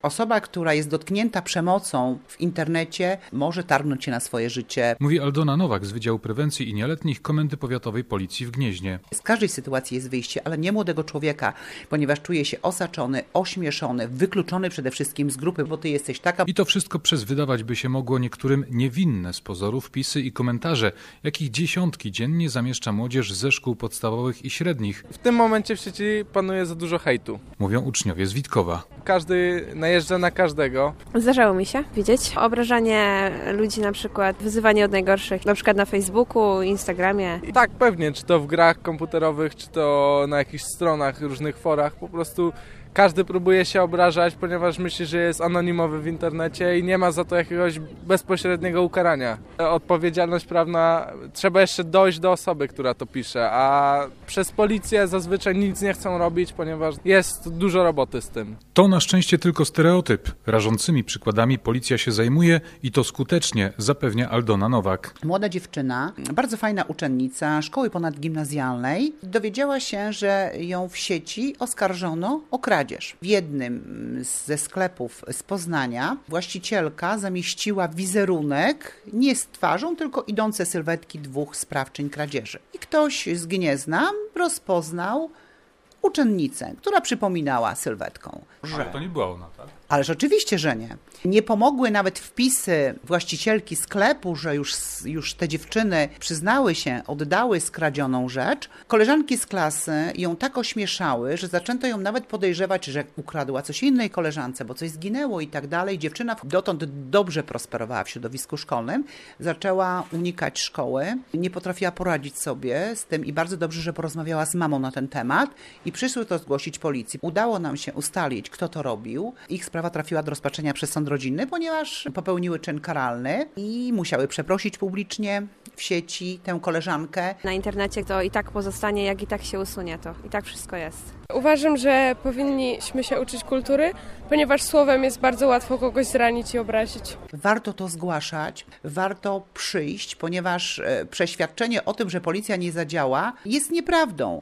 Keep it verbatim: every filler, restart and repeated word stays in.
Osoba, która jest dotknięta przemocą w internecie, może targnąć się na swoje życie. Mówi Aldona Nowak z Wydziału Prewencji i Nieletnich Komendy Powiatowej Policji w Gnieźnie. Z każdej sytuacji jest wyjście, ale nie młodego człowieka, ponieważ czuje się osaczony, ośmieszony, wykluczony przede wszystkim z grupy, bo ty jesteś taka. I to wszystko przez, wydawać by się mogło niektórym, niewinne z pozoru wpisy i komentarze, jakich dziesiątki dziennie zamieszcza młodzież ze szkół podstawowych i średnich. W tym momencie w sieci panuje za dużo hejtu. Mówią uczniowie z Witkowa. Każdy najeżdża na każdego. Zdarzało mi się widzieć obrażanie ludzi, na przykład wyzywanie od najgorszych, na przykład na Facebooku, Instagramie. I tak pewnie, czy to w grach komputerowych, czy to na jakichś stronach, różnych forach, po prostu każdy próbuje się obrażać, ponieważ myśli, że jest anonimowy w internecie i nie ma za to jakiegoś bezpośredniego ukarania. Odpowiedzialność prawna, trzeba jeszcze dojść do osoby, która to pisze, a przez policję zazwyczaj nic nie chcą robić, ponieważ jest dużo roboty z tym. To na szczęście tylko stereotyp. Rażącymi przykładami policja się zajmuje i to skutecznie, zapewnia Aldona Nowak. Młoda dziewczyna, bardzo fajna uczennica szkoły ponadgimnazjalnej, dowiedziała się, że ją w sieci oskarżono o kradzież. W jednym ze sklepów z Poznania właścicielka zamieściła wizerunek nie z twarzą, tylko idące sylwetki dwóch sprawczyń kradzieży. I ktoś z Gniezna rozpoznał uczennicę, która przypominała sylwetką. Że... Ale to nie była ona, tak? Ależ oczywiście, że nie. Nie pomogły nawet wpisy właścicielki sklepu, że już, już te dziewczyny przyznały się, oddały skradzioną rzecz. Koleżanki z klasy ją tak ośmieszały, że zaczęto ją nawet podejrzewać, że ukradła coś innej koleżance, bo coś zginęło i tak dalej. Dziewczyna dotąd dobrze prosperowała w środowisku szkolnym, zaczęła unikać szkoły, nie potrafiła poradzić sobie z tym i bardzo dobrze, że porozmawiała z mamą na ten temat i przyszły to zgłosić policji. Udało nam się ustalić, kto to robił. Ich sprawa trafiła do rozpatrzenia przez sąd rodzinny, ponieważ popełniły czyn karalny i musiały przeprosić publicznie w sieci tę koleżankę. Na internecie to i tak pozostanie, jak i tak się usunie to. I tak wszystko jest. Uważam, że powinniśmy się uczyć kultury, ponieważ słowem jest bardzo łatwo kogoś zranić i obrazić. Warto to zgłaszać, warto przyjść, ponieważ przeświadczenie o tym, że policja nie zadziała, jest nieprawdą.